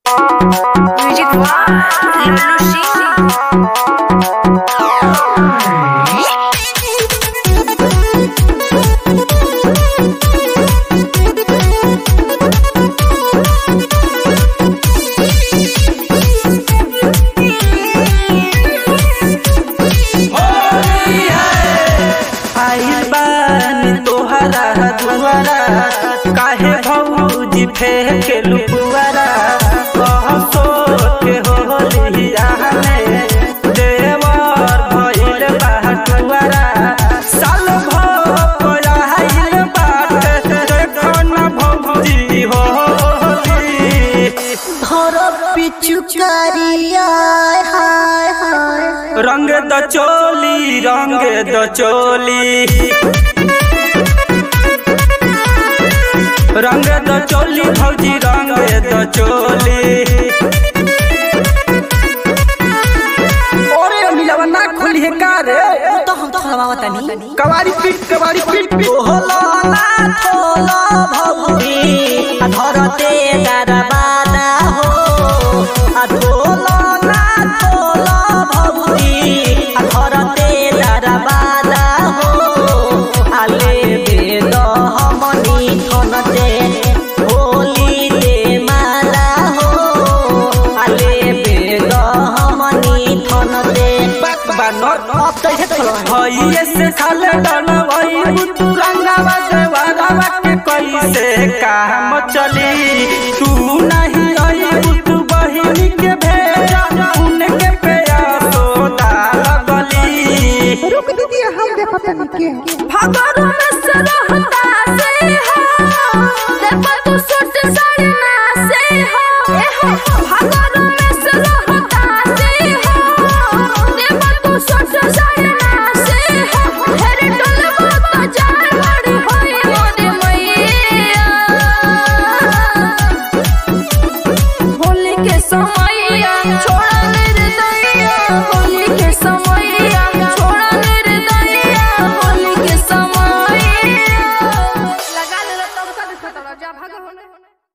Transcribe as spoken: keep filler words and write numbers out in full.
Music One, काहे भौजी फेंके लुपुआरा कहसो के होलिया में देवर भइल बाटुआरा साल भर आइल बाटे देखो न भौजी होली घर पिचुकारिया हाय हाय रंग द चोली रंग द चोली रंग द चोली भौजी रंग द चोली ओरे मिलावा ना खोली है का रे तो हम तो खलवावा तनी कवारी पीट कवारी पीट पीट ओहला ना थोला भौजी धरते दरबादा हो आ थोला ना थोला भौजी धरते दरबादा हो आले बेद हमनी थनते होली दे माला हो आले बेद हमनी थनते बानर अब कैसे थलवा हइए से खाले डलवई तू रंगावा देवारावा के कैसे काम चली तू नहीं आई तू बहिनी के भेजा उनके प्यासो दाल गली रुक दीदी हम देखो तनी के भगवान